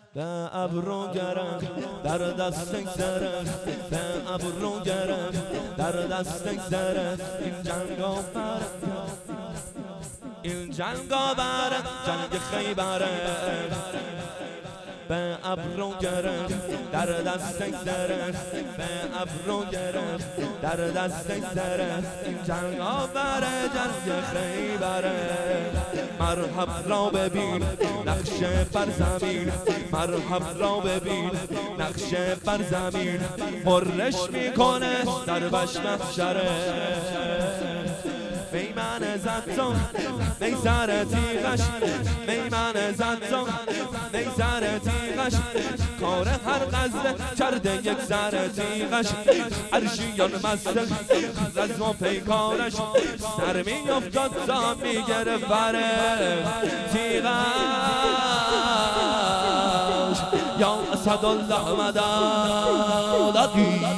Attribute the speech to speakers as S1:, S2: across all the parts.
S1: به ابرو گرم در دست زرم، به ابرو گرم در دست زرم. این جنگا برم، این جنگا برم، جنگ خیبره. به ابرو گرم در دست زرم، به ابرو گرم در دست زرم. این جنگ آوره، جنگ خیبره. مرحب را ببین نقشه بر زمین، مرحب را ببین نقشه بر زمین. پرش میکنه دربش محشره. میمن زدتم میزر تیغش، میمن زدتم میزر تیغش. کار هر غزله کرده یک زر تیغش. عرشیان مستق رزم و پیکارش، سر می افتاد تا می گرفت بره تیغش. یا اسدالله مدد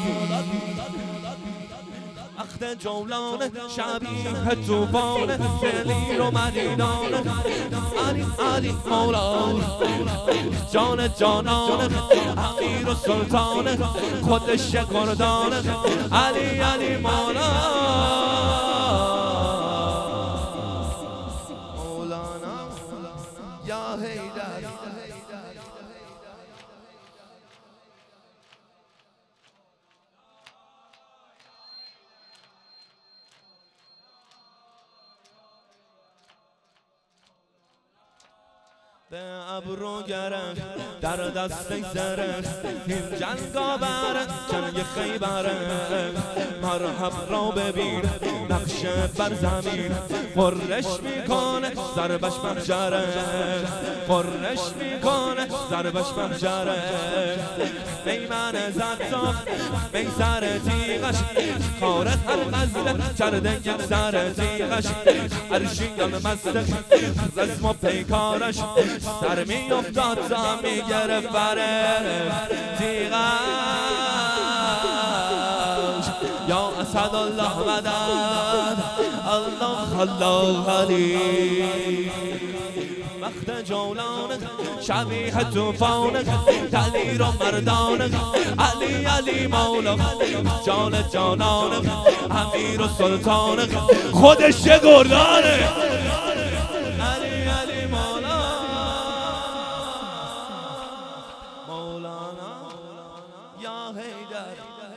S1: وقت جولان شبیه توفان دلیر و مدینان. علی علی مولا جان جانان، امیر و سلطان خودش گردان. علی علی مولا مولانا یا حیدر. به ابرو گرم در دست زرم، این جنگا برم، جنگ خیبره. مرحب را ببین نقشه بر زمین، پرش میکنه ضربش محشره. پرش میکنه ضربش محشره. میمن زدتم میزر تیغش، کار هر غزله کرده یک زر تیغش. عرشیان مستق رزم و پیکارش، سر می افتاد تا می گرفت بره تیغش. یا اسدالله مدد الله الله علی. وقت جولان شبیه توفان دلیر و مردان. علی علی مولا جان جانان، امیر و سلطان خودش گردانه. علی علی مولا مولانا یا حیدر.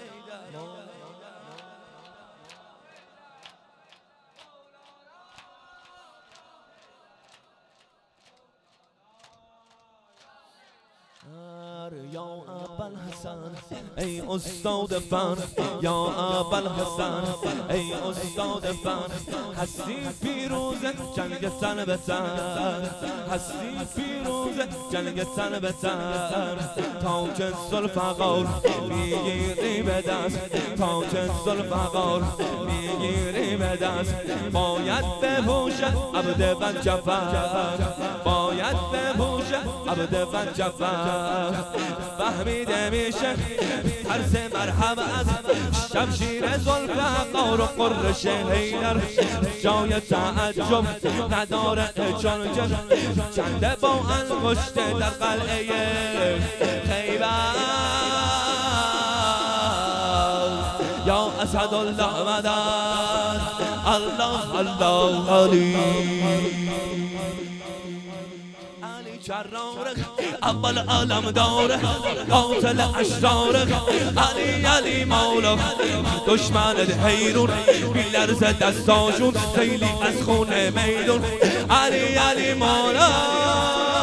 S1: یا ابوالحسن ای استاد فن، یا ابوالحسن ای استاد فن. هستی پیروز جنگ تن به تن، هستی پیروز جنگ تن به تن. تاج ذوالفقار میگیری به دست، تاج ذوالفقار میگیری به دست. باید بپوشه عبد بنجفر، باید بپوشه عبد بنجفر. فهمیده میشه ترس مرحب از شمشیر ذوالفقار و قرش حیدر. جای تعجب نداره چون چنده با انگشت در قلعه خیبر. یا اسدالله مدد الله الله علی. جرار اول عالم داره قاتل اشرار. علی علی مولا دشمن حیرون بیلرز دستاشون، خیلی از خونه میدون. علی علی مولا